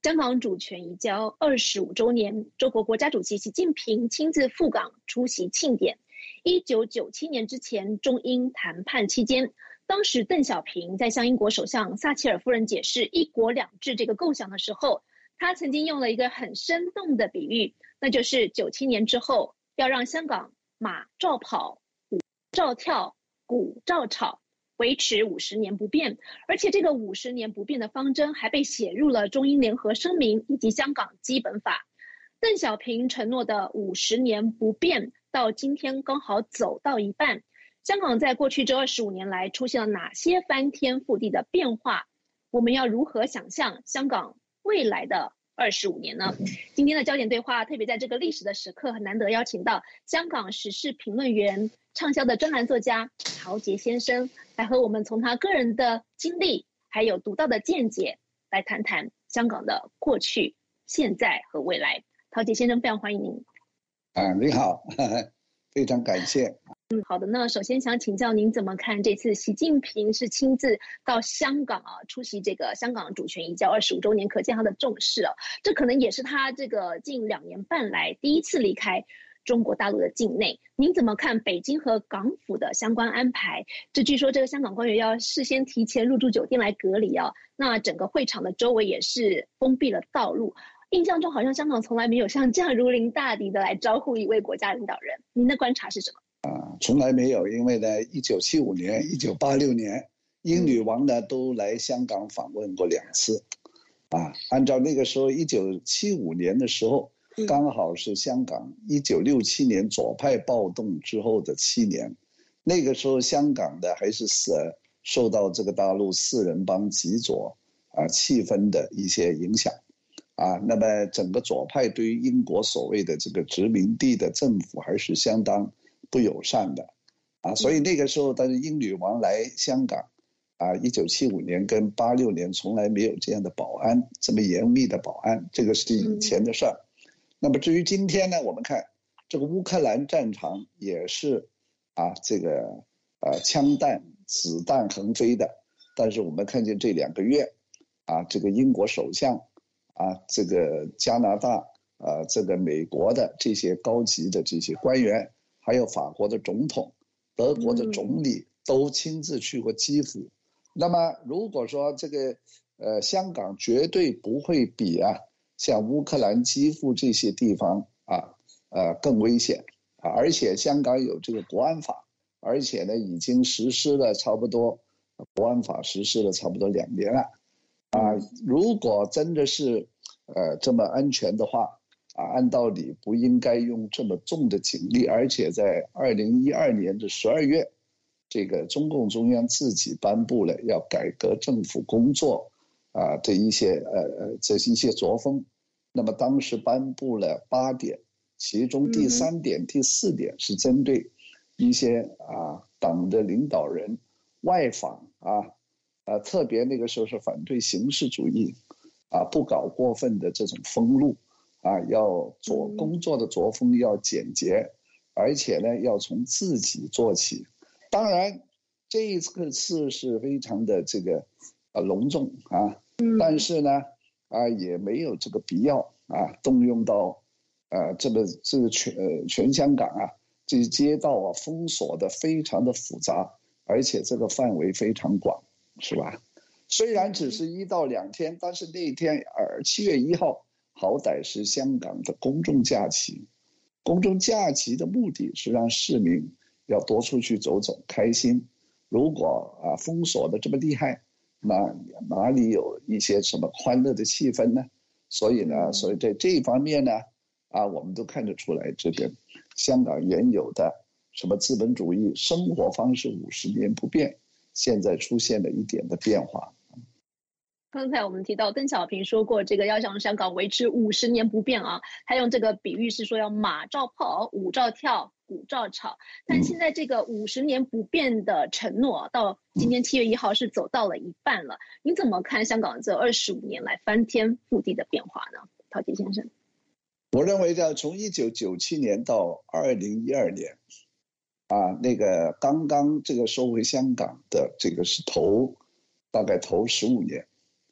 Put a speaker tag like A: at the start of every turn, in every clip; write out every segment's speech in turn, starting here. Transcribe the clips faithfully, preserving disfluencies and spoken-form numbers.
A: 香港主权移交二十五周年，中国国家主席习近平亲自赴港出席庆典。一九九七年之前，中英谈判期间，当时邓小平在向英国首相撒切尔夫人解释一国两制这个构想的时候，他曾经用了一个很生动的比喻，那就是九七年之后要让香港马照跑，舞照跳，鼓照吵，维持五十年不变。而且这个五十年不变的方针还被写入了中英联合声明以及香港基本法。邓小平承诺的五十年不变到今天刚好走到一半。香港在过去这二十五年来出现了哪些翻天覆地的变化？我们要如何想象香港未来的二十五年呢？今天的焦点对话特别在这个历史的时刻，很难得邀请到香港时事评论员、畅销的专栏作家陶杰先生，来和我们从他个人的经历还有独到的见解来谈谈香港的过去、现在和未来。陶杰先生，非常欢迎您。
B: 啊，你好，呵呵，非常感谢。
A: 嗯，好的。那首先想请教您怎么看这次习近平是亲自到香港啊，出席这个香港主权移交二十五周年，可见他的重视啊。这可能也是他这个近两年半来第一次离开中国大陆的境内。您怎么看北京和港府的相关安排？这据说这个香港官员要事先提前入住酒店来隔离啊。那整个会场的周围也是封闭了道路。印象中好像香港从来没有像这样如临大敌的来招呼一位国家领导人。您的观察是什么？
B: 啊，从来没有，因为呢，一九七五年、一九八六年，英女王呢都来香港访问过两次，啊，按照那个时候一九七五年的时候，刚好是香港一九六七年左派暴动之后的七年，那个时候香港的还是是受到这个大陆四人帮极左啊气氛的一些影响，啊，那么整个左派对于英国所谓的这个殖民地的政府还是相当不友善的，啊，所以那个时候，但是英女王来香港，啊，一九七五年跟八六年从来没有这样的保安，这么严密的保安，这个是以前的事儿。那么至于今天呢，我们看这个乌克兰战场也是，啊，这个呃枪弹子弹横飞的，但是我们看见这两个月，啊，这个英国首相，啊，这个加拿大，呃，这个美国的这些高级的这些官员。还有法国的总统、德国的总理都亲自去过基辅。嗯、那么如果说这个呃香港绝对不会比啊像乌克兰基辅这些地方啊呃更危险啊，而且香港有这个国安法，而且呢已经实施了差不多国安法实施了差不多两年了啊。如果真的是呃这么安全的话。啊，按道理不应该用这么重的警力，而且在二零一二年的十二月，这个中共中央自己颁布了要改革政府工作啊的一些呃呃这一些作风，那么当时颁布了八点，其中第三点、嗯、第四点是针对一些啊党的领导人外访啊，啊特别那个时候是反对形式主义啊，不搞过分的这种封路。啊，要做工作的作风要简洁，而且呢，要从自己做起。当然，这一次是非常的这个呃隆重啊，但是呢，啊也没有这个必要啊，动用到呃这个这个全呃全香港啊，这些街道啊封锁的非常的复杂，而且这个范围非常广，是吧？虽然只是一到两天，但是那一天呃七月一号。好歹是香港的公众假期，公众假期的目的是让市民要多出去走走，开心。如果啊封锁的这么厉害，那哪里有一些什么欢乐的气氛呢？所以呢，所以在这一方面呢，啊，我们都看得出来，这个香港原有的什么资本主义生活方式五十年不变，现在出现了一点的变化。
A: 刚才我们提到邓小平说过，这个要让香港维持五十年不变啊，他用这个比喻是说要马照跑，舞照跳，鼓照吵。但现在这个五十年不变的承诺，到今天七月一号是走到了一半了。你怎么看香港这二十五年来翻天覆地的变化呢？陶杰先生，
B: 我认为呢，从一九九七年到二零一二年，啊，那个刚刚这个收回香港的这个是头，大概头十五年。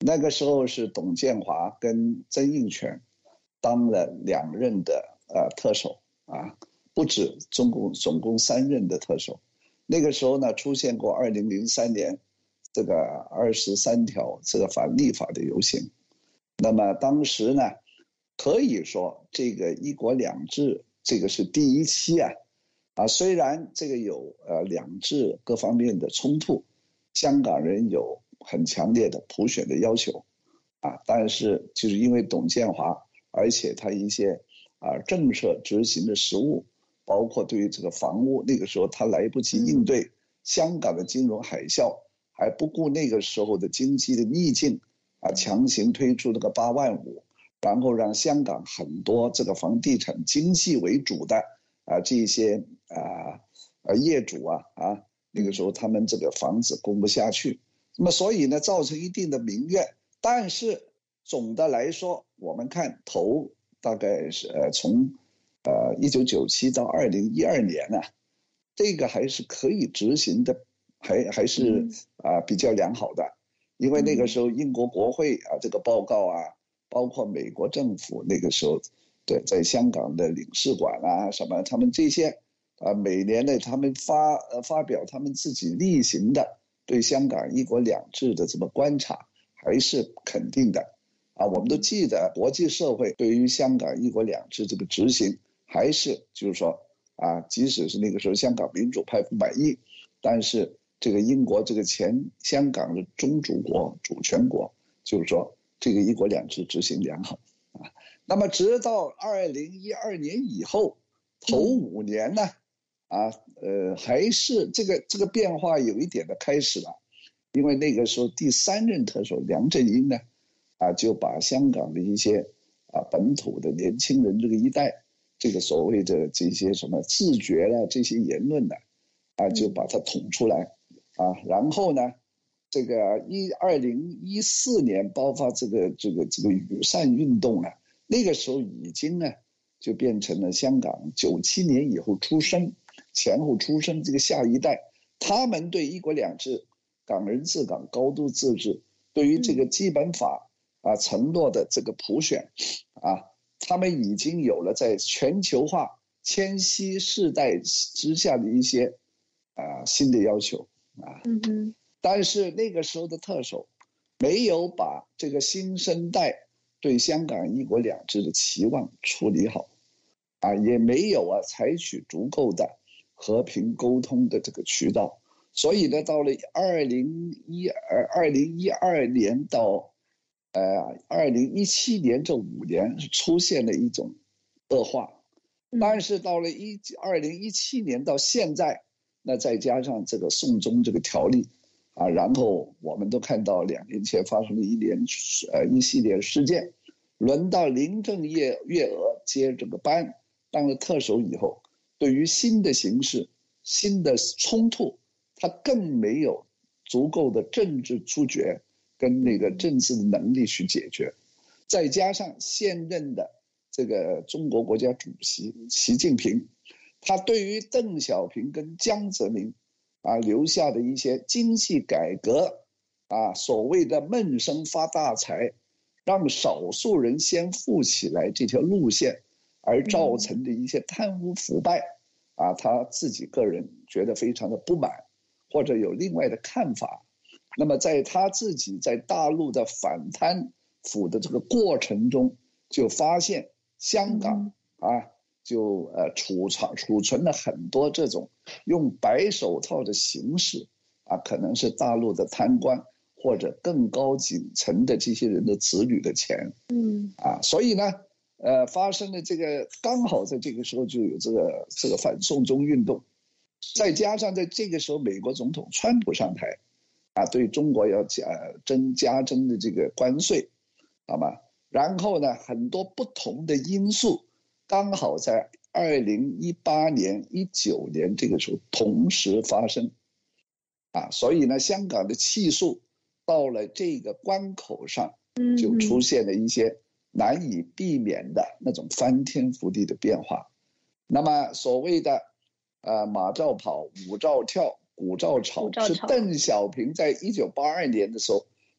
B: 那个时候是董建华跟曾荫权当了两任的呃特首啊，不止，总共总共三任的特首。那个时候呢，出现过二零零三年这个二十三条这个法立法的游行。那么当时呢，可以说这个一国两制这个是第一期啊，啊虽然这个有呃两制各方面的冲突，香港人有很强烈的普选的要求啊，但是就是因为董建华，而且他一些啊政策执行的实务，包括对于这个房屋，那个时候他来不及应对香港的金融海啸，还不顾那个时候的经济的逆境啊，强行推出这个八万五，然后让香港很多这个房地产经济为主的啊这些啊呃业主啊啊那个时候他们这个房子供不下去，那么所以呢造成一定的民怨，但是总的来说，我们看头大概是呃从呃一九九七到二零一二年呢、啊，这个还是可以执行的，还还是啊、呃、比较良好的，因为那个时候英国国会啊这个报告啊，包括美国政府那个时候对在香港的领事馆啊什么，他们这些啊每年呢他们发呃发表他们自己例行的对香港一国两制的这么观察，还是肯定的啊。我们都记得国际社会对于香港一国两制这个执行，还是就是说啊，即使是那个时候香港民主派不满意，但是这个英国这个前香港的宗主国主权国，就是说这个一国两制执行良好啊。那么直到二零一二年以后，头五年呢，啊呃还是这个这个变化有一点的开始了，因为那个时候第三任特首梁振英呢，啊就把香港的一些啊本土的年轻人这个一代，这个所谓的这些什么自觉啦这些言论呢，啊就把它捅出来啊，然后呢，这个一二零一四年爆发这个这个这个雨伞运动呢，那个时候已经呢就变成了香港九七年以后出生前后出生这个下一代，他们对一国两制、港人治港、高度自治，对于这个基本法啊承诺的这个普选啊，他们已经有了在全球化迁徙世代之下的一些啊新的要求啊。
A: 嗯哼。
B: 但是那个时候的特首没有把这个新生代对香港一国两制的期望处理好啊，也没有啊采取足够的和平沟通的这个渠道，所以呢，到了二零一二二零一二年到呃二零一七年这五年出现了一种恶化，但是到了一二零一七年到现在，那再加上这个送中这个条例啊，然后我们都看到两年前发生了一连呃一系列事件，轮到林郑月月娥接这个班当了特首以后，对于新的形势、新的冲突，他更没有足够的政治触觉跟那个政治的能力去解决，再加上现任的这个中国国家主席习近平，他对于邓小平跟江泽民啊留下的一些经济改革啊，所谓的闷声发大财，让少数人先富起来这条路线而造成的一些贪污腐败啊，他自己个人觉得非常的不满，或者有另外的看法。那么在他自己在大陆的反贪腐的这个过程中，就发现香港啊，就呃储藏储存了很多这种用白手套的形式啊，可能是大陆的贪官或者更高级层的这些人的子女的钱，嗯啊，所以呢，呃，发生了这个刚好在这个时候就有这个这个反送中运动，再加上在这个时候美国总统川普上台，啊，对中国要加增加征的这个关税，好吗？然后呢，很多不同的因素刚好在二零一八年、一九年这个时候同时发生，啊，所以呢，香港的气数到了这个关口上，就出现了一些难以避免的那种翻天覆地的变化。那么所谓的呃马照跑，舞照跳，鼓照吵，是邓小平在一九八二年的时候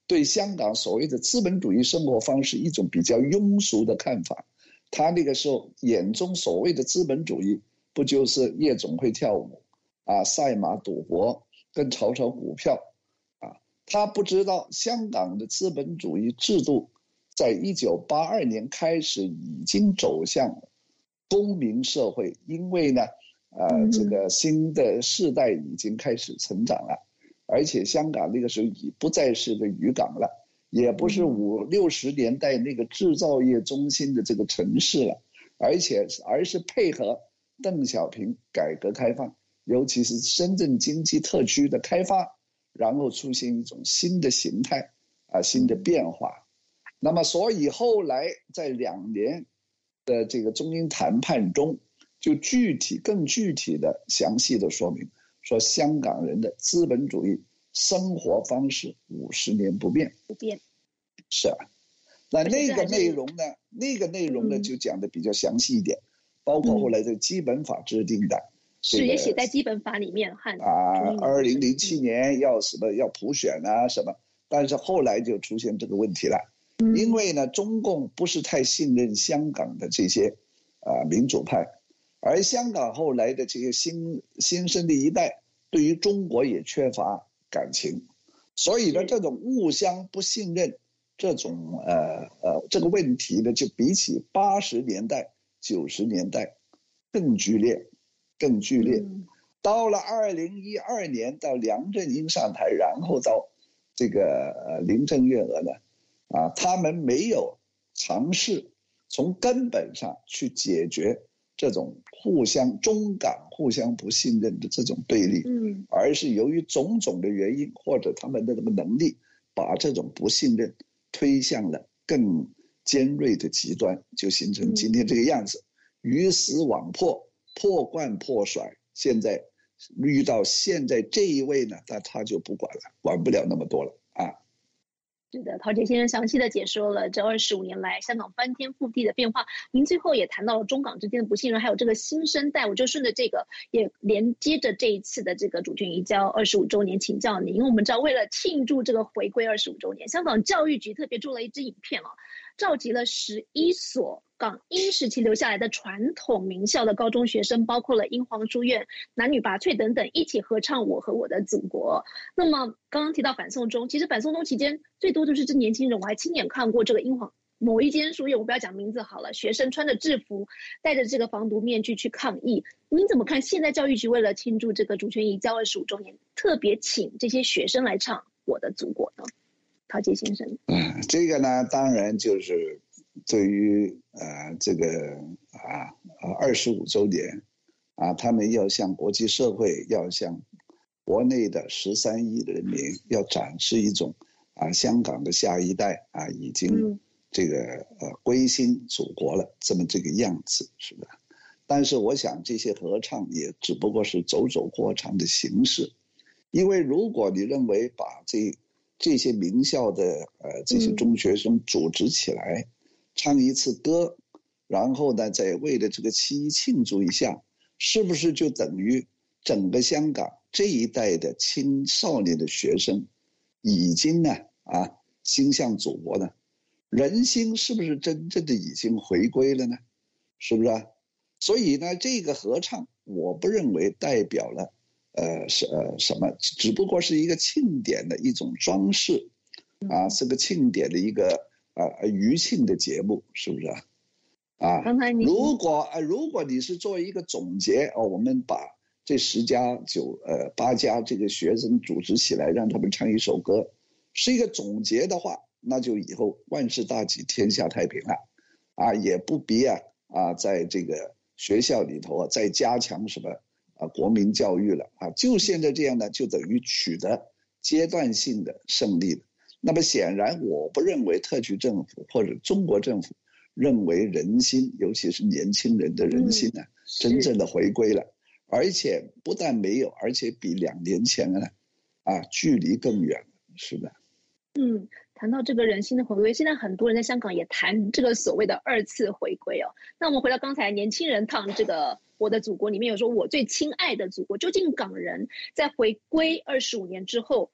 B: 对香港所谓的资本主义生活方式一种比较庸俗的看法。他那个时候眼中所谓的资本主义，不就是夜总会跳舞啊、赛马赌博跟炒炒股票啊？他不知道香港的资本主义制度在一九八二年开始已经走向公民社会，因为呢，呃，这个新的世代已经开始成长了，而且香港那个时候已不再是个渔港了，也不是五六十年代那个制造业中心的这个城市了，而且而是配合邓小平改革开放，尤其是深圳经济特区的开发，然后出现一种新的形态啊，新的变化。那么，所以后来在两年的这个中英谈判中，就具体更具体的详细的说明，说香港人的资本主义生活方式五十年不变。
A: 不变。
B: 是啊，那那个内容呢？那个内容呢就讲的比较详细一点，包括后来的基本法制定的。
A: 是也写在基本法里面，汉
B: 啊，二零零七年要什么要普选啊什么，但是后来就出现这个问题了，嗯、因为呢，中共不是太信任香港的这些啊、呃、民主派，而香港后来的这些新新生的一代对于中国也缺乏感情，所以呢，这种互相不信任这种呃呃这个问题呢，就比起八十年代九十年代更剧烈。更剧烈，到了二零一二年，到梁振英上台，然后到这个林郑月娥呢，啊，他们没有尝试从根本上去解决这种互相中港互相不信任的这种对立，嗯，而是由于种种的原因或者他们的这个能力，把这种不信任推向了更尖锐的极端，就形成今天这个样子，鱼死网破。破罐破摔，现在遇到现在这一位呢，那他就不管了，管不了那么多了啊。
A: 是的，陶杰先生详细的解说了这二十五年来香港翻天覆地的变化。您最后也谈到了中港之间的不信任，还有这个新生代，我就顺着这个也连接着这一次的这个主权移交二十五周年请教您。因为我们知道，为了庆祝这个回归二十五周年，香港教育局特别做了一支影片哦，召集了十一所港英时期留下来的传统名校的高中学生，包括了英皇书院、男女拔萃等等，一起合唱《我和我的祖国》。那么刚刚提到反送中，其实反送中期间最多就是这年轻人，我还亲眼看过这个英皇某一间书院，我不要讲名字好了，学生穿着制服，戴着这个防毒面具去抗议。您怎么看现在教育局为了庆祝这个主权移交二十五周年，特别请这些学生来唱《我的祖国》呢？陶杰先生，
B: 嗯，这个呢，当然就是对于呃这个啊二十五周年啊，他们要向国际社会，要向国内的十三亿的人民，要展示一种啊香港的下一代啊已经这个呃归心祖国了这么这个样子，是吧？但是我想这些合唱也只不过是走走过场的形式，因为如果你认为把这这些名校的呃这些中学生组织起来、嗯、唱一次歌，然后呢再为了这个七一庆祝一下，是不是就等于整个香港这一代的青少年的学生已经呢啊心向祖国呢？人心是不是真正的已经回归了呢？是不是啊？所以呢这个合唱我不认为代表了呃是呃什么，只不过是一个庆典的一种装饰啊，是个庆典的一个啊余庆的节目，是不是啊？啊，如果啊如果你是作为一个总结哦，我们把这十家九呃八家这个学生组织起来，让他们唱一首歌，是一个总结的话，那就以后万事大吉，天下太平了，啊，也不必啊啊在这个学校里头啊再加强什么啊国民教育了啊，就现在这样呢，就等于取得阶段性的胜利了。那么显然，我不认为特区政府或者中国政府认为人心，尤其是年轻人的人心呢、啊嗯，真正的回归了，而且不但没有，而且比两年前呢，啊，距离更远了，是的。
A: 嗯，谈到这个人心的回归，现在很多人在香港也谈这个所谓的二次回归哦。那我们回到刚才年轻人唱这个《我的祖国》里面有说，我最亲爱的祖国，究竟港人在回归二十五年之后，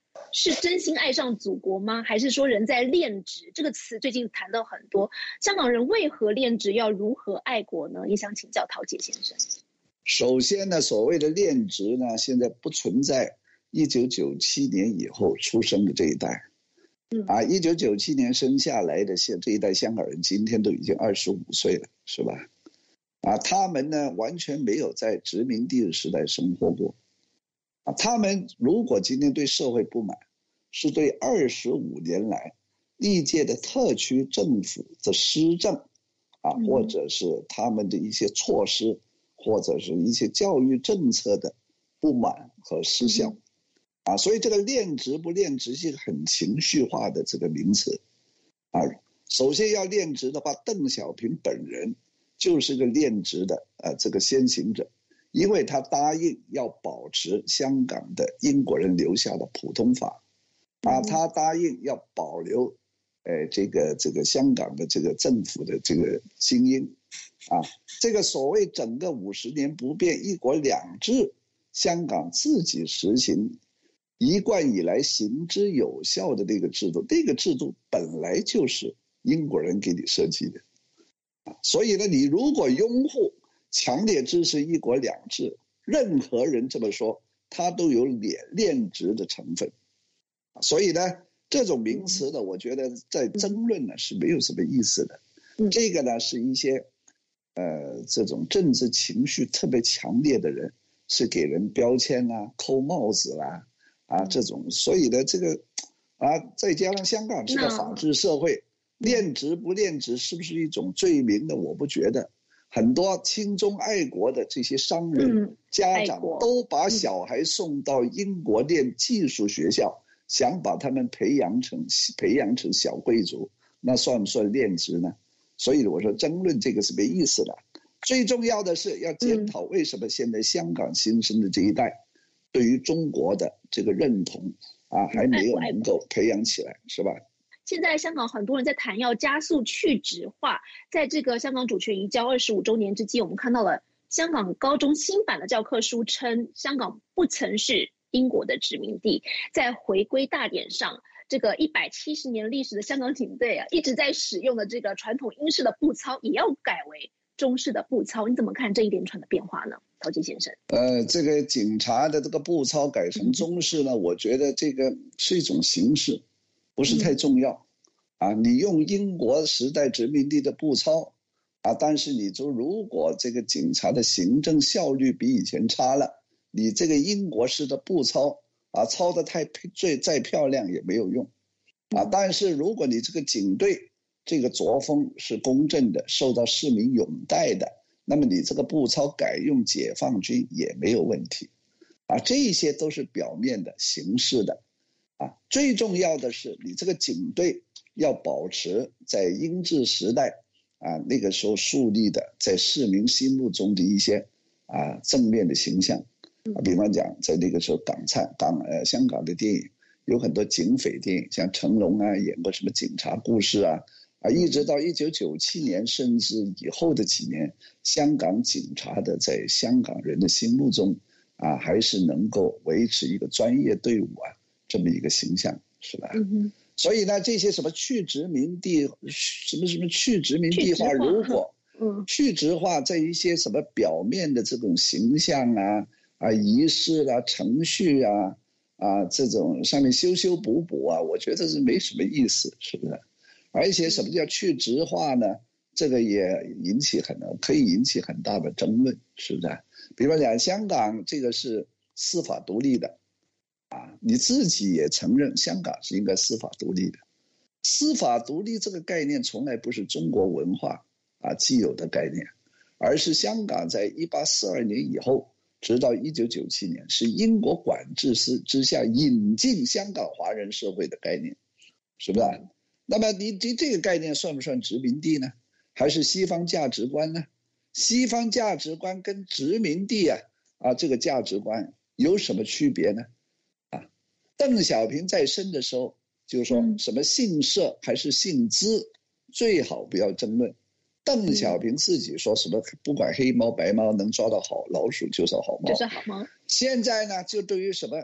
A: 是真心爱上祖国吗？还是说人在恋殖？这个词最近谈到很多。香港人为何恋殖？要如何爱国呢？也想请教陶杰先生。
B: 首先呢，所谓的恋殖呢，现在不存在一九九七年以后出生的这一代。嗯啊，一九九七年生下来的现这一代香港人，今天都已经二十五岁了，是吧？啊，他们呢完全没有在殖民地的时代生活过。啊，他们如果今天对社会不满，是对二十五年来历届的特区政府的施政，啊，或者是他们的一些措施，或者是一些教育政策的不满和失效。啊，所以这个恋殖不恋殖是一个很情绪化的这个名词。啊，首先要恋殖的话，邓小平本人就是个恋殖的呃这个先行者。因为他答应要保持香港的英国人留下的普通法，啊，他答应要保留，呃，这个这个香港的这个政府的这个精英，啊，这个所谓整个五十年不变一国两制，香港自己实行，一贯以来行之有效的那个制度，那个制度本来就是英国人给你设计的，啊，所以呢，你如果拥护。强烈支持一国两制，任何人这么说，他都有恋恋殖的成分。所以呢，这种名词呢，我觉得在争论呢是没有什么意思的。这个呢是一些，呃，这种政治情绪特别强烈的人，是给人标签啊、扣帽子啦，啊这种。所以呢，这个，啊，再加上香港是个法治社会，恋殖不恋殖是不是一种罪名呢？我不觉得。很多亲中爱国的这些商人、嗯、家长都把小孩送到英国念技术学校，嗯、想把他们培养成培养成小贵族，那算不算恋殖呢？所以我说争论这个是没意思的。最重要的是要检讨为什么现在香港新生的这一代，对于中国的这个认同啊还没有能够培养起来，是吧？
A: 现在香港很多人在谈要加速去殖化，在这个香港主权移交二十五周年之际，我们看到了香港高中新版的教科书称香港不曾是英国的殖民地。在回归大典上，这个一百七十年历史的香港警队啊，一直在使用的这个传统英式的步操也要改为中式的步操，你怎么看这一连串的变化呢？陶杰先生。
B: 呃，这个警察的这个步操改成中式呢，嗯、我觉得这个是一种形式。不是太重要，啊，你用英国时代殖民地的步操，啊，但是你就如果这个警察的行政效率比以前差了，你这个英国式的步操，啊，操得太最再漂亮也没有用，啊，但是如果你这个警队这个作风是公正的，受到市民拥戴的，那么你这个步操改用解放军也没有问题，啊，这些都是表面的形式的。啊，最重要的是你这个警队要保持在英治时代啊那个时候树立的在市民心目中的一些啊正面的形象，啊，比方讲在那个时候港产港呃香港的电影有很多警匪电影，像成龙啊演过什么警察故事啊啊，一直到一九九七年甚至以后的几年，香港警察的在香港人的心目中啊还是能够维持一个专业队伍啊。这么一个形象是吧？嗯、所以呢，这些什么去殖民地，什么什么去殖民地化，如果嗯去殖化在一些什么表面的这种形象啊啊仪式啊程序啊啊这种上面修修补补啊，我觉得是没什么意思，是不是？而且什么叫去殖化呢？这个也引起很可以引起很大的争论，是不是？比方讲，香港这个是司法独立的。啊，你自己也承认香港是应该司法独立的，司法独立这个概念从来不是中国文化啊既有的概念，而是香港在一八四二年以后，直到一九九七年，是英国管制之之下引进香港华人社会的概念，是不是？那么你这这个概念算不算殖民地呢？还是西方价值观呢？西方价值观跟殖民地啊啊这个价值观有什么区别呢？邓小平在生的时候就说什么姓社还是姓资，最好不要争论。邓小平自己说什么不管黑猫白猫能抓到好老鼠就是好猫，
A: 就是好猫。
B: 现在呢，就对于什么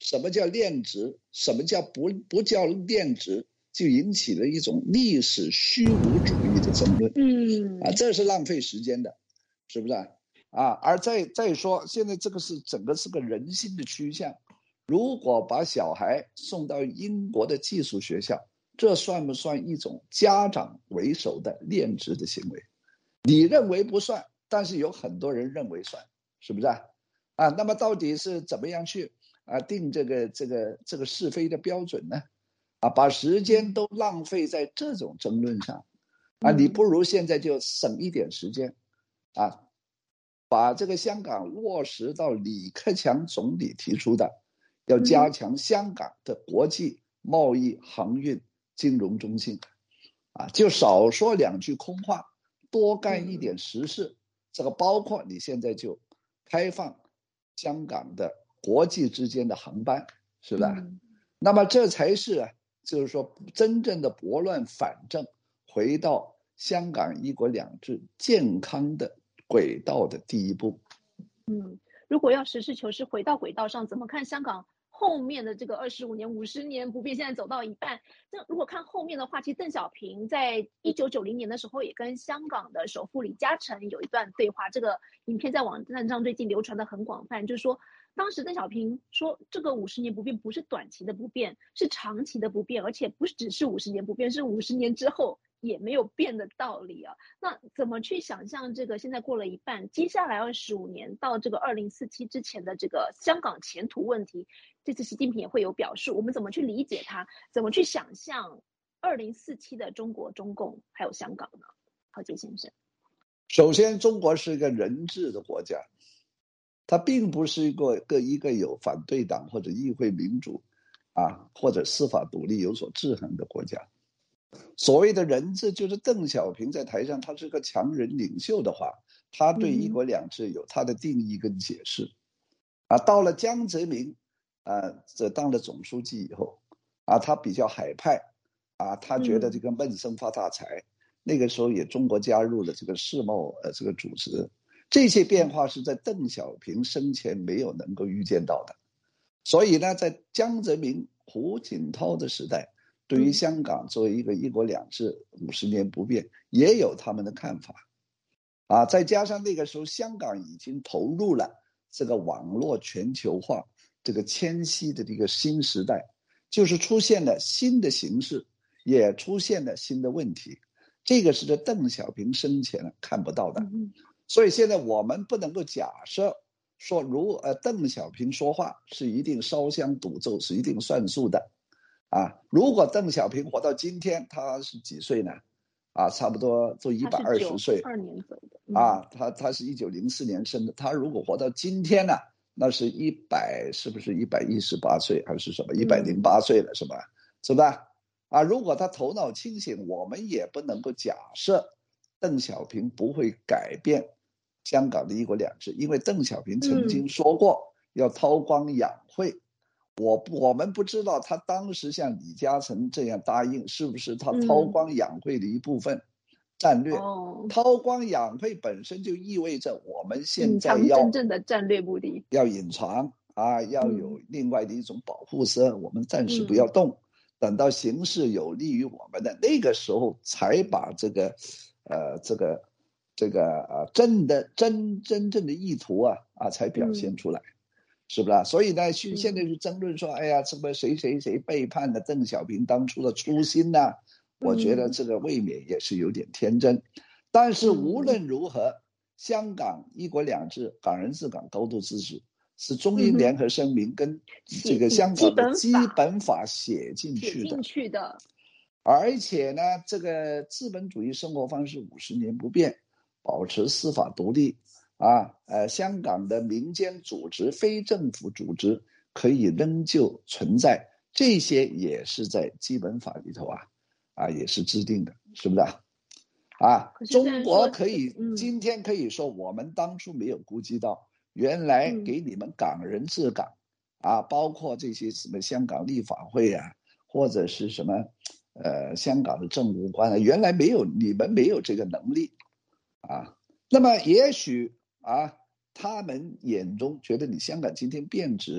B: 什么叫恋殖，什么叫不不叫恋殖，就引起了一种历史虚无主义的争论。
A: 嗯
B: 啊，这是浪费时间的，是不是啊？啊，而再再说，现在这个是整个是个人心的趋向。如果把小孩送到英国的寄宿学校，这算不算一种家长为首的恋殖的行为？你认为不算，但是有很多人认为算，是不是啊？啊，那么到底是怎么样去啊定这个这个这个是非的标准呢？啊，把时间都浪费在这种争论上，啊，你不如现在就省一点时间，啊，把这个香港落实到李克强总理提出的，要加强香港的国际贸易、航运、金融中心，啊，就少说两句空话，多干一点实事。这个包括你现在就开放香港的国际之间的航班，是吧？嗯、那么这才是啊，就是说真正的拨乱反正，回到香港一国两制健康的轨道的第一步。
A: 嗯，如果要实事求是回到轨道上，怎么看香港后面的这个二十五年、五十年不变，现在走到一半？那如果看后面的话，其实邓小平在一九九零年的时候也跟香港的首富李嘉诚有一段对话，这个影片在网站上最近流传的很广泛，就是说当时邓小平说，这个五十年不变不是短期的不变，是长期的不变，而且不只是五十年不变，是五十年之后也没有变的道理啊。那怎么去想象这个现在过了一半，接下来二十五年到这个二零四七之前的这个香港前途问题？这次习近平也会有表述，我们怎么去理解它？怎么去想象二零四七的中国、中共还有香港呢？郝杰先生，
B: 首先，中国是一个人治的国家，它并不是一个个一个有反对党或者议会民主啊或者司法独立有所制衡的国家。所谓的人治，就是邓小平在台上他是个强人领袖的话，他对一国两制有他的定义跟解释。啊，到了江泽民啊这当了总书记以后啊，他比较海派啊，他觉得这个闷声发大财、嗯、那个时候也中国加入了这个世贸呃这个组织，这些变化是在邓小平生前没有能够预见到的。所以呢，在江泽民、胡锦涛的时代，对于香港作为一个一国两制五十年不变，也有他们的看法啊。再加上那个时候香港已经投入了这个网络全球化这个迁徙的这个新时代，就是出现了新的形式，也出现了新的问题，这个是在邓小平生前看不到的。所以现在我们不能够假设说如呃邓小平说话是一定烧香赌咒，是一定算数的啊。如果邓小平活到今天，他是几岁呢？啊，差不多都一百二十岁。
A: 二年走的、嗯、
B: 啊，他他是一九零四年生的，他如果活到今天呢，那是一百，是不是一百一十八岁还是什么？一百零八岁了，是吧？是吧？啊，如果他头脑清醒，我们也不能够假设邓小平不会改变香港的一国两制，因为邓小平曾经说过要韬光养晦。嗯、我我们不知道他当时像李嘉诚这样答应，是不是他韬光养晦的一部分。嗯战略，韬光养晦本身就意味着我们现在要
A: 真正的战略目的，
B: 要隐藏啊，要有另外的一种保护色，嗯、我们暂时不要动，嗯、等到形势有利于我们的那个时候，才把这个，呃，这个，这个啊，真的真真正的意图啊啊，才表现出来，嗯、是不是？所以呢，现在就争论说，哎呀，什么谁谁谁背叛了邓小平当初的初心呢、啊？我觉得这个未免也是有点天真，嗯、但是无论如何，香港一国两制、港人治港、高度自治是中英联合声明跟这个香港的基本法写进去的。
A: 写进去的。
B: 而且呢，这个资本主义生活方式五十年不变，保持司法独立啊，呃，香港的民间组织、非政府组织可以仍旧存在，这些也是在基本法里头啊。啊，也是制定的，是不是啊？啊，中国可以、嗯、今天可以说，我们当初没有估计到，原来给你们港人治港、嗯、啊，包括这些什么香港立法会啊，或者是什么呃香港的政务官啊，原来没有，你们没有这个能力啊。那么也许啊，他们眼中觉得你香港今天变质，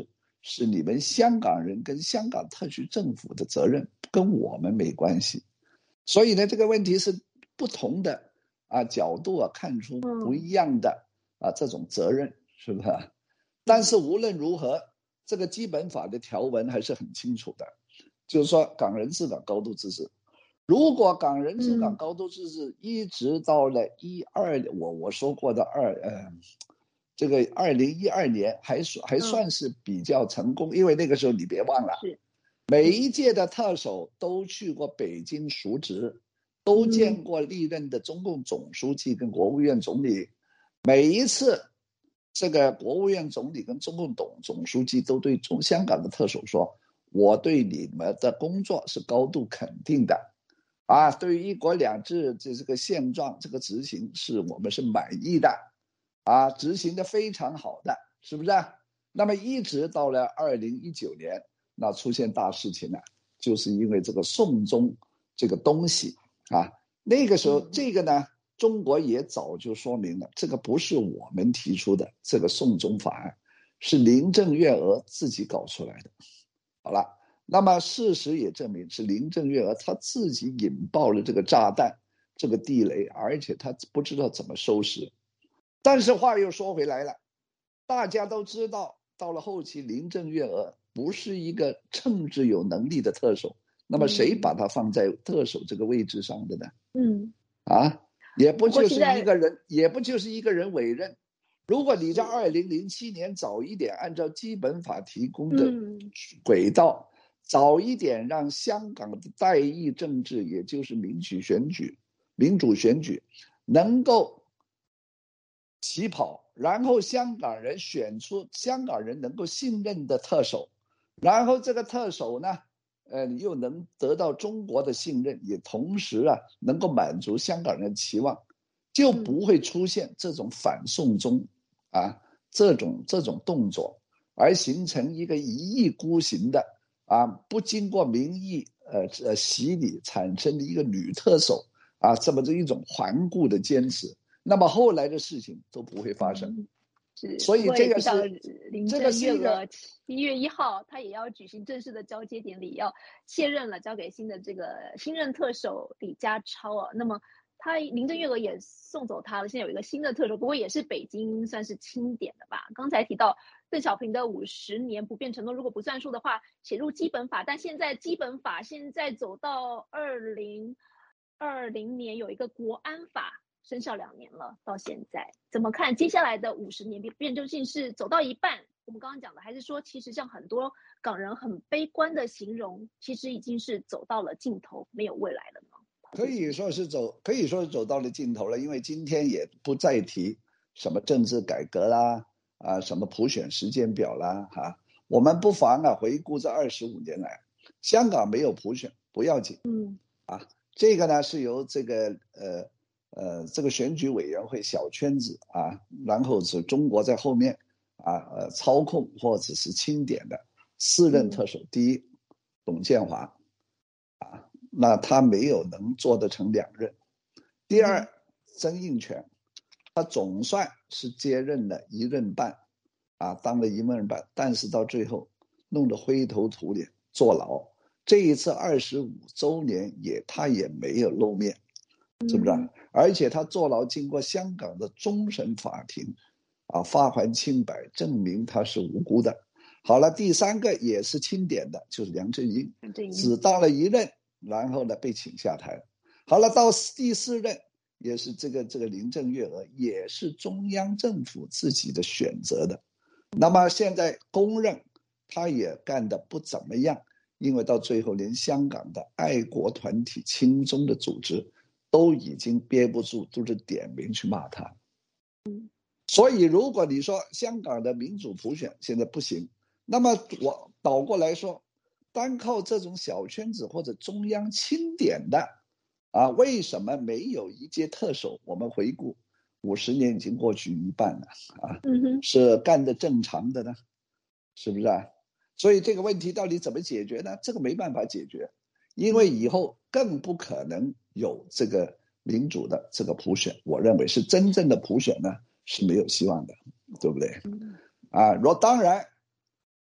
B: 是你们香港人跟香港特区政府的责任，跟我们没关系。所以呢，这个问题是不同的啊角度啊看出不一样的啊这种责任，是不是？但是无论如何，这个基本法的条文还是很清楚的，就是说港人治港高度自治。如果港人治港高度自治一直到了一二，我我说过的二呃。这个二零一二年还算还算是比较成功，因为那个时候你别忘了，每一届的特首都去过北京述职，都见过历任的中共总书记跟国务院总理。每一次，这个国务院总理跟中共总总书记都对中香港的特首说：“我对你们的工作是高度肯定的，啊，对于一国两制这这个现状这个执行是我们是满意的。”啊，执行的非常好的，是不是？那么一直到了二零一九年，那出现大事情了，就是因为这个送中这个东西啊，那个时候这个呢，中国也早就说明了，这个不是我们提出的，这个送中法案是林郑月娥自己搞出来的。好了，那么事实也证明是林郑月娥她自己引爆了这个炸弹，这个地雷，而且她不知道怎么收拾。但是话又说回来了，大家都知道，到了后期，林郑月娥不是一个政治有能力的特首，那么谁把她放在特首这个位置上的呢？嗯，啊，也不就是一个人，也不就是一个人委任。如果你在二零零七年早一点，按照基本法提供的轨道，嗯、早一点让香港的代议政治，也就是民主选举、民主选举，能够起跑，然后香港人选出香港人能够信任的特首，然后这个特首呢，呃，又能得到中国的信任，也同时啊能够满足香港人的期望，就不会出现这种反送中啊这种这种动作，而形成一个一意孤行的啊不经过民意呃呃洗礼产生的一个女特首啊这么这一种顽固的坚持。那么后来的事情都不会发生，嗯、
A: 是。
B: 所以这个是
A: 林郑月娥一月一号，他也要举行正式的交接典礼，要卸任了，交给新的这个新任特首李家超啊。那么他林郑月娥也送走他了，现在有一个新的特首，不过也是北京算是钦点的吧。刚才提到邓小平的五十年不变承诺，如果不算数的话，写入基本法，但现在基本法现在走到二零二零年有一个国安法。生效两年了，到现在怎么看接下来的五十年变究竟是走到一半？我们刚刚讲的，还是说其实像很多港人很悲观的形容，其实已经是走到了尽头，没有未来了呢？
B: 可以说是走，可以说是走到了尽头了，因为今天也不再提什么政治改革啦，啊，什么普选时间表啦，哈、啊，我们不妨啊回顾这二十五年来，香港没有普选不要紧，嗯，啊，这个呢是由这个呃。呃，这个选举委员会小圈子啊，然后是中国在后面啊，呃，操控或者是钦点的四任特首，嗯、第一，董建华，啊，那他没有能做得成两任；第二，曾荫权，他总算是接任了一任半，啊，当了一任半，但是到最后弄得灰头土脸，坐牢。这一次二十五周年也他也没有露面。是不是、啊？而且他坐牢经过香港的终审法庭啊发还清白，证明他是无辜的。好了，第三个也是钦点的，就是梁振英，只当了一任，然后呢被请下台。好了，到第四任也是这个这个林郑月娥，也是中央政府自己的选择的。那么现在公认他也干得不怎么样，因为到最后连香港的爱国团体亲中的组织都已经憋不住，都是点名去骂他。所以如果你说香港的民主普选现在不行，那么我倒过来说，单靠这种小圈子或者中央钦点的啊，为什么没有一届特首？我们回顾五十年已经过去一半了啊，是干得正常的呢？是不是啊？所以这个问题到底怎么解决呢？这个没办法解决，因为以后更不可能有这个民主的这个普选，我认为是真正的普选呢是没有希望的，对不对？啊，若当然，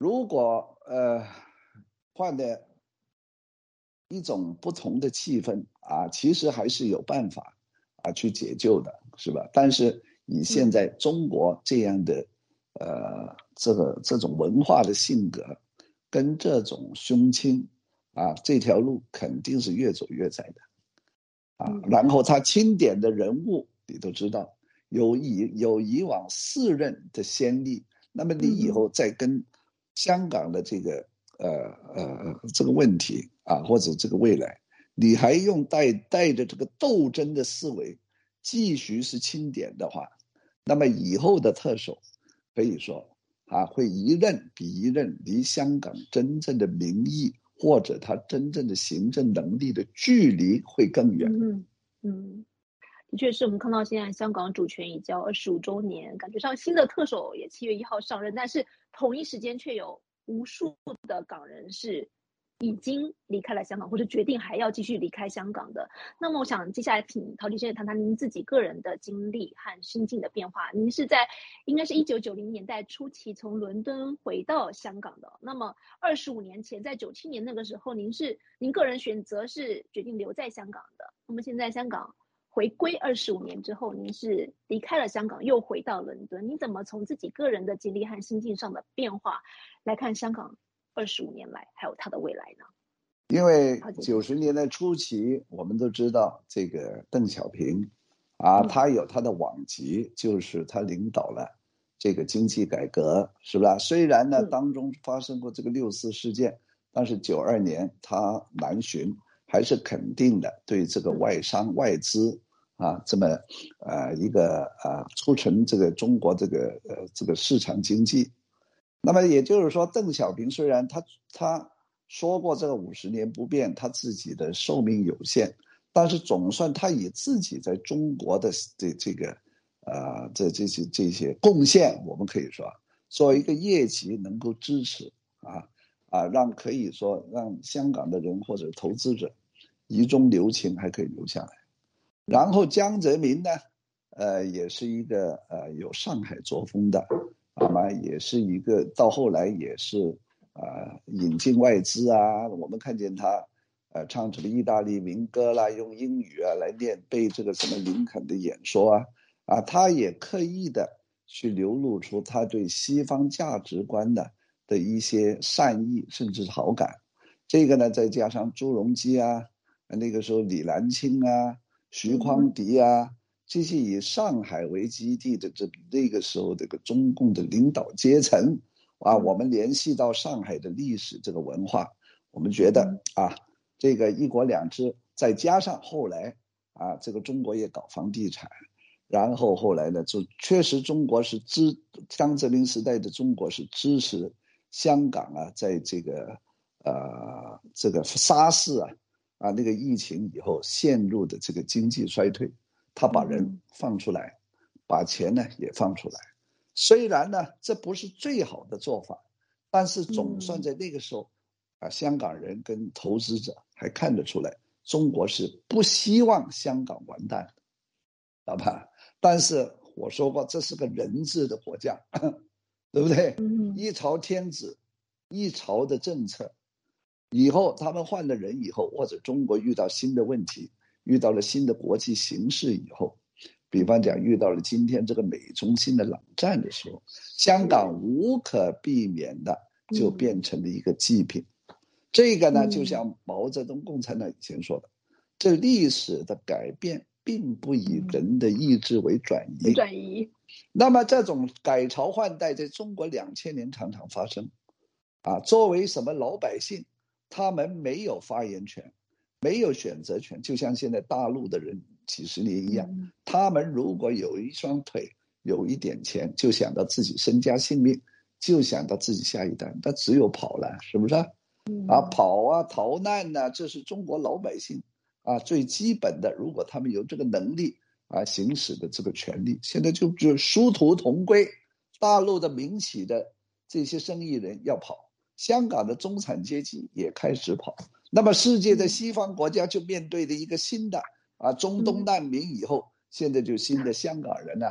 B: 如果呃换的一种不同的气氛啊，其实还是有办法啊去解救的，是吧？但是以现在中国这样的、嗯、呃这个这种文化的性格，跟这种胸襟啊，这条路肯定是越走越窄的啊。嗯、然后他钦点的人物你都知道，有以有以往四任的先例，那么你以后再跟香港的这个呃呃这个问题啊，或者这个未来，你还用带带着这个斗争的思维继续是钦点的话，那么以后的特首可以说啊，会一任比一任离香港真正的民意或者他真正的行政能力的距离会更远。
A: 嗯嗯，的确是我们看到现在香港主权移交二十五周年，感觉上新的特首也七月一号上任，但是同一时间却有无数的港人是已经离开了香港，或者决定还要继续离开香港的。那么我想接下来请陶律师谈谈您自己个人的经历和心境的变化。您是在应该是一九九零年代初期从伦敦回到香港的，那么二十五年前在九七年那个时候，您是您个人选择是决定留在香港的。那么现在香港回归二十五年之后，您是离开了香港又回到伦敦，你怎么从自己个人的经历和心境上的变化来看香港二十五年来还有它的未来呢？
B: 因为九十年代初期我们都知道这个邓小平啊，他有他的往绩，就是他领导了这个经济改革，是吧？虽然呢当中发生过这个六四事件，但是九二年他南巡还是肯定的对这个外商外资啊这么呃一个啊促成这个中国这个呃这个市场经济。那么也就是说，邓小平虽然他他说过这个五十年不变，他自己的寿命有限，但是总算他以自己在中国的这这个呃这这些这些贡献，我们可以说作为一个业绩能够支持啊啊，让可以说让香港的人或者投资者遗中留情，还可以留下来。然后江泽民呢，呃，也是一个呃有上海作风的。那么也是一个到后来也是啊、呃、引进外资啊，我们看见他呃唱什么意大利民歌啦，用英语啊来念背这个什么林肯的演说啊啊，他也刻意的去流露出他对西方价值观的的一些善意甚至好感。这个呢，再加上朱镕基啊，那个时候李兰清啊，徐匡迪啊。嗯，这些以上海为基地的这那个时候这个中共的领导阶层啊，我们联系到上海的历史这个文化，我们觉得啊，这个一国两制，再加上后来啊，这个中国也搞房地产，然后后来呢，就确实中国是支江泽民时代的中国是支持香港啊，在这个呃这个沙士啊啊那个疫情以后陷入的这个经济衰退。他把人放出来，把钱呢也放出来。虽然呢这不是最好的做法，但是总算在那个时候啊，香港人跟投资者还看得出来，中国是不希望香港完蛋的，知道吧？但是我说过，这是个人治的国家，对不对？一朝天子，一朝的政策，以后他们换了人以后，或者中国遇到新的问题。遇到了新的国际形势以后，比方讲遇到了今天这个美中新的冷战的时候，香港无可避免的就变成了一个祭品。嗯、这个呢，就像毛泽东共产党以前说的，这历史的改变并不以人的意志为转移。
A: 嗯、转移。
B: 那么这种改朝换代在中国两千年常常发生，啊，作为什么老百姓，他们没有发言权。没有选择权，就像现在大陆的人几十年一样，嗯、他们如果有一双腿，有一点钱，就想到自己身家性命，就想到自己下一代，他只有跑了，是不是啊？嗯、啊，跑啊，逃难啊，这是中国老百姓啊最基本的。如果他们有这个能力啊，行使的这个权利，现在就就殊途同归。大陆的民企的这些生意人要跑，香港的中产阶级也开始跑。那么世界的西方国家就面对的一个新的啊中东难民以后，现在就新的香港人呢、啊，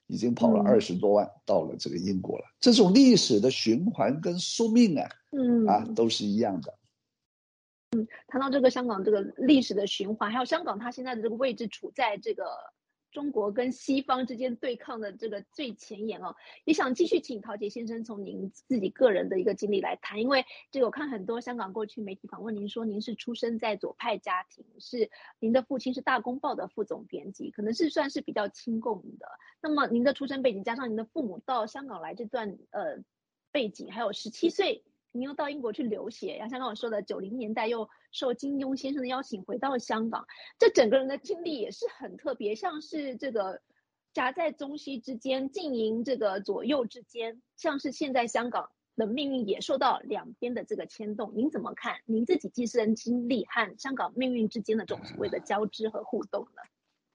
B: 已经跑了二十多万到了这个英国了。这种历史的循环跟宿命啊，
A: 嗯
B: 啊都是一样的。
A: 谈到这个香港这个历史的循环，还有香港它现在的这个位置处在这个中国跟西方之间对抗的这个最前沿哦，也想继续请陶杰先生从您自己个人的一个经历来谈，因为这个我看很多香港过去媒体访问您说您是出生在左派家庭，是您的父亲是大公报的副总编辑，可能是算是比较亲共的。那么您的出生背景加上您的父母到香港来这段呃背景，还有十七岁。您又到英国去留学，像刚刚我说的，九零年代又受金庸先生的邀请回到香港，这整个人的经历也是很特别，像是这个夹在中西之间，经营这个左右之间，像是现在香港的命运也受到两边的这个牵动。您怎么看？您自己自身经历和香港命运之间的这种所谓的交织和互动呢？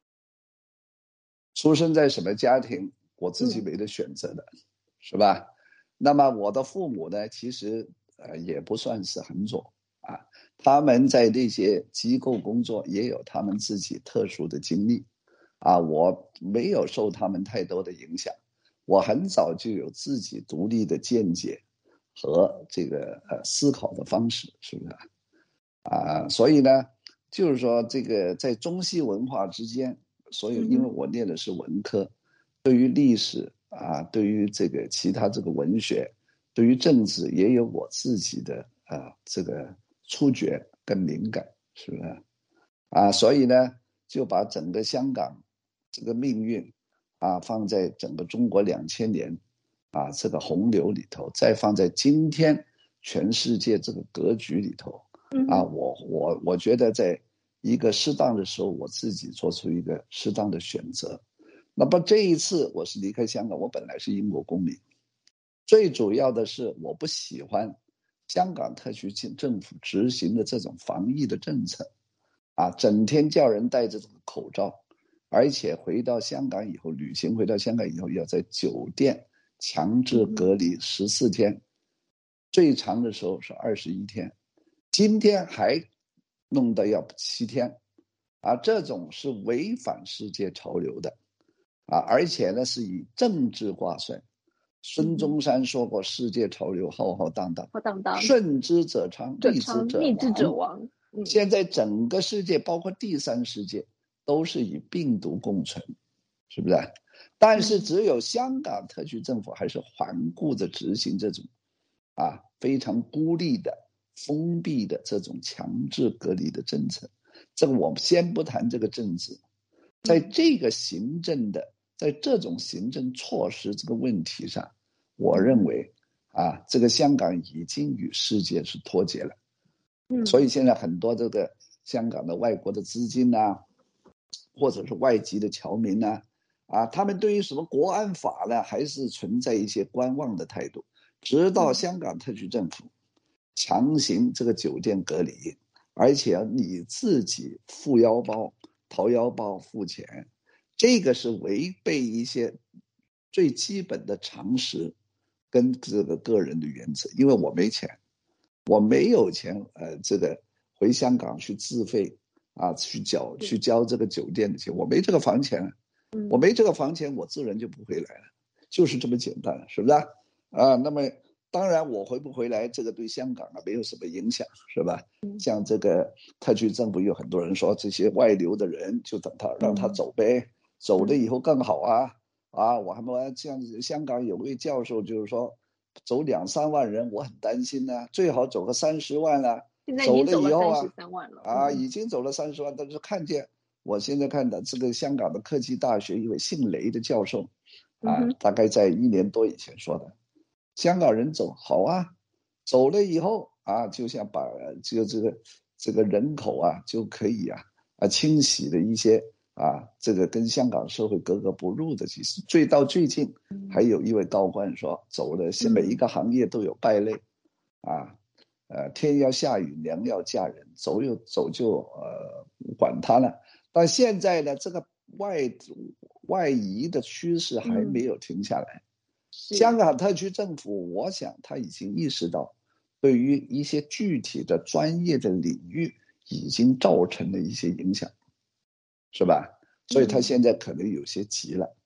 B: 出生在什么家庭，我自己没得选择的，嗯、是吧？那么我的父母呢，其实呃也不算是很左啊，他们在那些机构工作也有他们自己特殊的经历啊，我没有受他们太多的影响，我很早就有自己独立的见解和这个呃思考的方式，是不是啊？所以呢，就是说这个在中西文化之间，所以因为我念的是文科，对于历史啊，对于这个其他这个文学，对于政治也有我自己的啊这个触觉跟敏感，是不是啊？所以呢，就把整个香港这个命运啊放在整个中国两千年啊这个洪流里头，再放在今天全世界这个格局里头啊，我我我觉得在一个适当的时候，我自己做出一个适当的选择。那么这一次我是离开香港，我本来是英国公民，最主要的是我不喜欢香港特区政府执行的这种防疫的政策啊，整天叫人戴着这个口罩，而且回到香港以后，旅行回到香港以后要在酒店强制隔离十四天，最长的时候是二十一天，今天还弄得要七天啊，这种是违反世界潮流的啊，而且呢是以政治挂帅。孙中山说过，世界潮流浩浩荡荡，
A: 浩荡荡，
B: 顺之者昌，逆之者亡。
A: 逆之者亡。
B: 嗯、现在整个世界，包括第三世界，都是与病毒共存，是不是？但是只有香港特区政府还是顽固的执行这种啊非常孤立的、封闭的这种强制隔离的政策。这个我们先不谈这个政治，在这个行政的。在这种行政措施这个问题上，我认为啊，这个香港已经与世界是脱节了。嗯，所以现在很多这个香港的外国的资金啊，或者是外籍的侨民啊，啊，他们对于什么国安法呢，还是存在一些观望的态度。直到香港特区政府强行这个酒店隔离，而且你自己付腰包、掏腰包付钱。这个是违背一些最基本的常识跟这个个人的原则，因为我没钱，我没有钱，呃，这个回香港去自费啊，去缴去交这个酒店的钱，我没这个房钱，我没这个房钱，我自然就不回来了，就是这么简单，是不是啊？啊，那么当然我回不回来，这个对香港啊没有什么影响，是吧？像这个特区政府有很多人说，这些外流的人就等他让他走呗。走了以后更好啊！啊，我还没像香港有位教授就是说，走两三万人，我很担心呢、啊，最好走个三十万了、啊。
A: 现在已经走了三十三万了
B: 啊，已经走了三十万，但是看见我现在看的这个香港的科技大学一位姓雷的教授，啊，嗯、大概在一年多以前说的，香港人走好啊，走了以后啊，就像把这个这个这个人口啊就可以啊啊清洗的一些。啊，这个跟香港社会格格不入的，其实最到最近，还有一位高官说，走了，每一个行业都有败类，啊，呃，天要下雨，娘要嫁人，走又走就呃管他了。但现在呢，这个外外移的趋势还没有停下来。嗯、香港特区政府，我想他已经意识到，对于一些具体的专业的领域，已经造成了一些影响。是吧？所以他现在可能有些急了，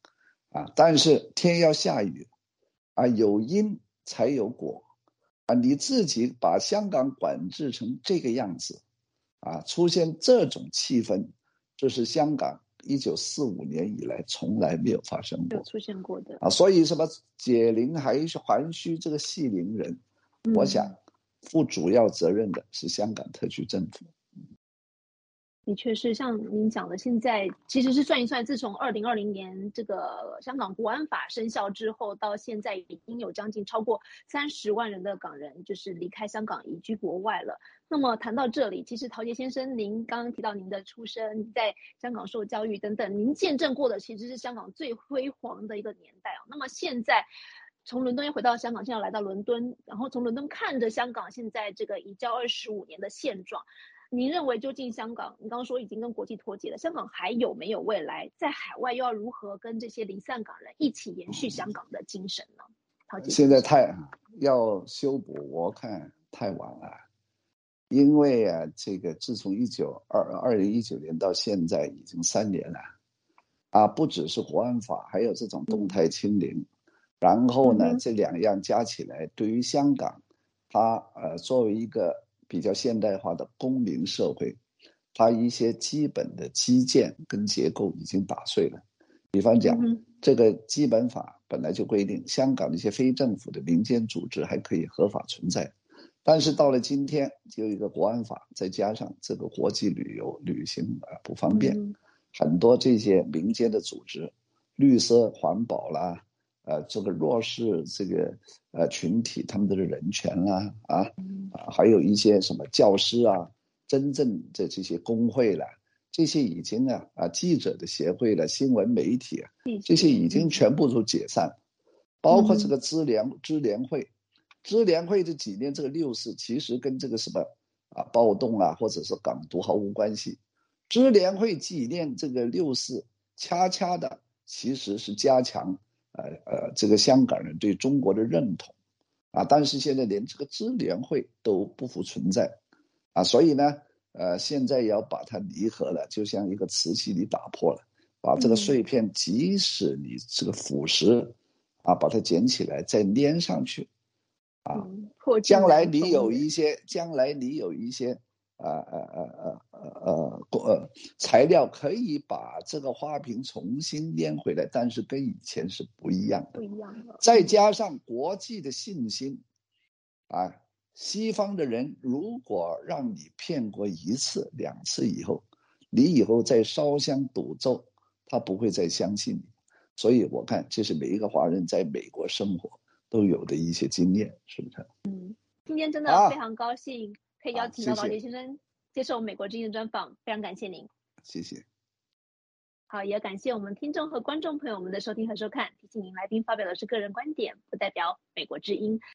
B: 啊，但是天要下雨啊，有因才有果啊，你自己把香港管制成这个样子啊，出现这种气氛，这是香港一九四五年以来从来没有发生过，
A: 有出现过的
B: 啊，所以什么解铃还是还须这个系铃人，
A: 嗯、
B: 我想负主要责任的是香港特区政府。
A: 的确是像您讲的，现在其实是算一算，自从二零二零年这个香港国安法生效之后，到现在已经有将近超过三十万人的港人就是离开香港移居国外了。那么谈到这里，其实陶杰先生，您刚刚提到您的出生，在香港受教育等等，您见证过的其实是香港最辉煌的一个年代哦。那么现在从伦敦又回到香港，现在来到伦敦，然后从伦敦看着香港现在这个移交二十五年的现状。您认为究竟香港，你刚刚说已经跟国际脱节了，香港还有没有未来？在海外又要如何跟这些离散港人一起延续香港的精神呢？
B: 现在太要修补，我看太晚了，因为啊，这个自从一九二二零一九年到现在已经三年了，啊，不只是国安法，还有这种动态清零，嗯、然后呢，这两样加起来，对于香港，它呃作为一个比较现代化的公民社会，它一些基本的基建跟结构已经打碎了。比方讲，嗯、这个基本法本来就规定，香港的一些非政府的民间组织还可以合法存在，但是到了今天，就有一个国安法，再加上这个国际旅游旅行啊不方便，嗯、很多这些民间的组织，绿色环保啦。呃，这个弱势这个呃群体，他们的人权啦，啊啊，还有一些什么教师啊，真正的这些工会啦，这些已经啊啊记者的协会了，新闻媒体啊，这些已经全部都解散，包括这个支联支联会，支联会这几年这个六四其实跟这个什么啊暴动啊或者是港独毫无关系，支联会纪念这个六四，恰恰的其实是加强。呃呃，这个香港人对中国的认同啊，但是现在连这个支联会都不复存在啊，所以呢，呃，现在要把它离合了，就像一个瓷器你打破了，把这个碎片，即使你这个腐蚀啊，把它捡起来再粘上去啊，将来你有一些，将来你有一些。呃呃呃呃呃呃材料可以把这个花瓶重新粘回来，但是跟以前是不一样的。
A: 不一样的。
B: 再加上国际的信心，啊，西方的人如果让你骗过一次、两次以后，你以后再烧香赌咒，他不会再相信你。所以我看这是每一个华人在美国生活都有的一些经验，是不是？
A: 嗯，今天真的非常高兴。啊可以邀请到陶杰先生接受美国之音的专访，非常感谢您。
B: 谢谢。
A: 好，也感谢我们听众和观众朋友们的收听和收看。提醒您，来宾发表的是个人观点，不代表美国之音。